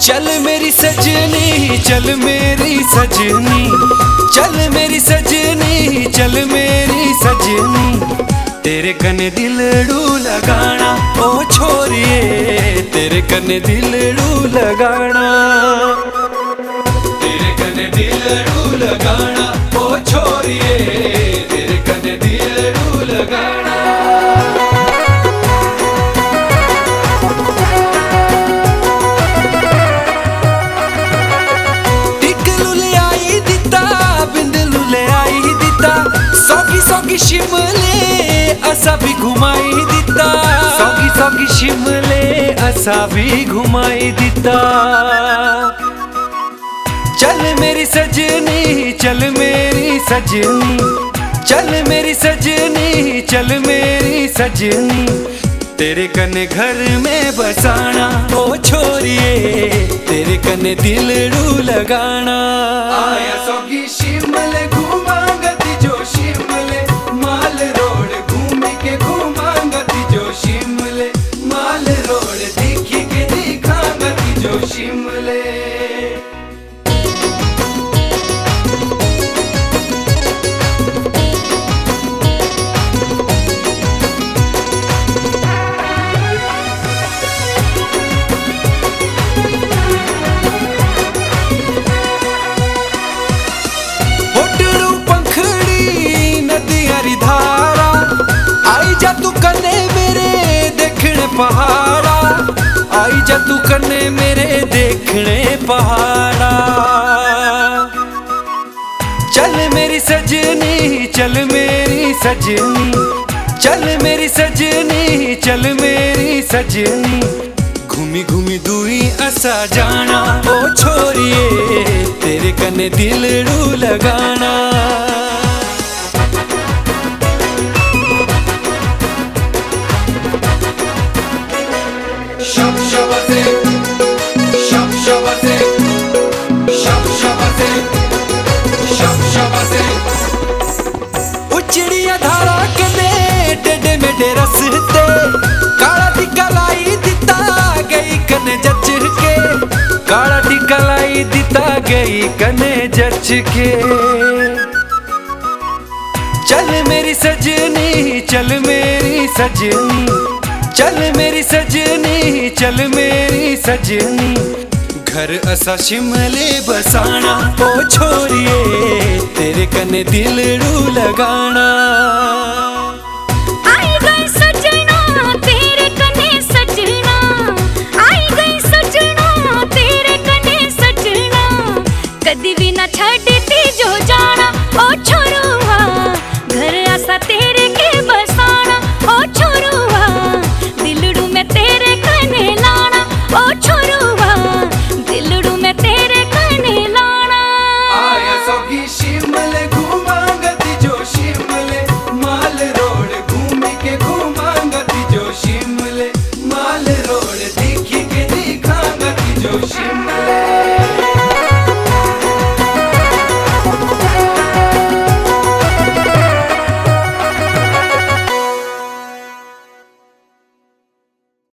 चल मेरी सजनी चल मेरी सजनी, चल मेरी सजनी चल मेरी सजनी, तेरे कने दिलड़ू लगाना ओ छोरिए, तेरे कने दिलड़ू लगाना, तेरे कने दिलड़ू लगाना ओ छोरिए, तेरे कने दिलड़ू लगाना। सौगी शिमले असा भी घुमाई दिता, सौगी सौगी शिमले असा भी घुमाई दिता। चल मेरी सजनी चल मेरी सजनी, चल मेरी सजनी चल मेरी सजनी, तेरे कने घर में बसाना ओ छोरिए, तेरे कने दिलड़ू लगाना। आया सौगी शिमले घुमांगती जो शिमले माल रोड, घूम के घुमांगती जो शिमले माल रोड, देखी के दिखांगती जो शिमले। पहाड़ा आई जा तू कने मेरे देखने पहाड़ा। चल मेरी सजनी चल मेरी सजनी, चल मेरी सजनी चल मेरी सजनी, घूमी घूमी दूई असा जाना ओ छोरिए, तेरे कने दिलड़ू लगाना। उचड़िया धारा कने टेढ़े मेढ़े रस्ते, काला टिक्का लाई दिता गई कने जच के, काला टिक्का लाई दिता गई कने जच के। चल मेरी सजनी चल मेरी सजनी, चल मेरी सजनी चल मेरी सजनी, घर असा शिमले बसाना ओ छोरिए, तेरे कने दिलड़ू लगाना। आई गई सजना तेरे कने सजना, आई गई सजना तेरे कने सजना, कदी भी ना छड्डती जो जाना ओ छोरिए।